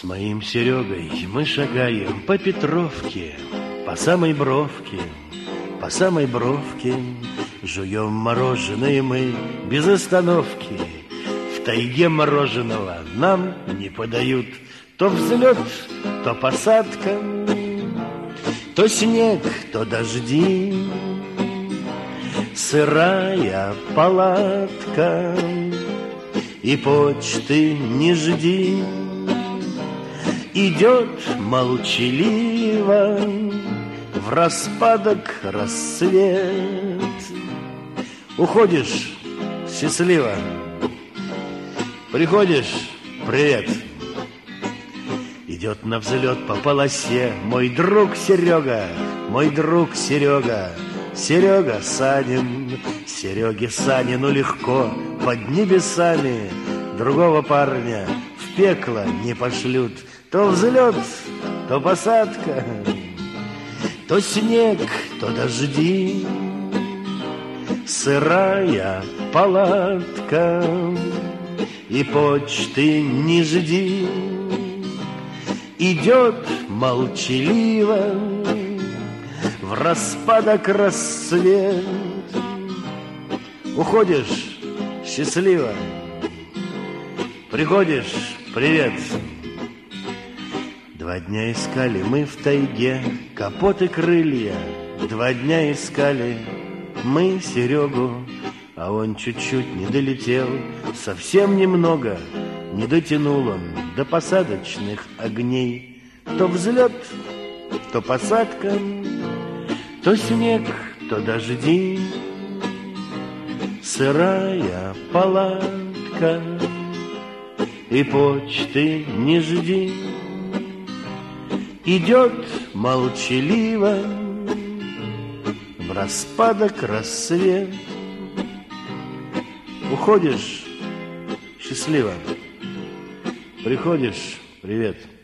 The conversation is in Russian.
С моим Серегой мы шагаем по Петровке, по самой бровке, по самой бровке. Жуем мороженое мы без остановки. В тайге мороженого нам не подают. То взлет, то посадка, то снег, то дожди. Сырая палатка, и почты не жди. Идет молчаливо в распадок рассвет. Уходишь счастливо, приходишь привет. Идет на взлет по полосе мой друг Серега, мой друг Серега. Серега Санин, Сереге Санину легко под небесами. Другого парня в пекло не пошлют. То взлет, то посадка, то снег, то дожди. Сырая палатка, и почты не жди. Идет молчаливо в распадок рассвет. Уходишь счастливо, приходишь привет. 2 дня искали мы в тайге капот и крылья. 2 дня искали мы Серегу, а он чуть-чуть не долетел, совсем немного не дотянул он до посадочных огней. То взлет, то посадка, то снег, то дожди. Сырая палатка, и почты не жди. Идет молчаливо в распадок рассвет. Уходишь счастливо, приходишь привет.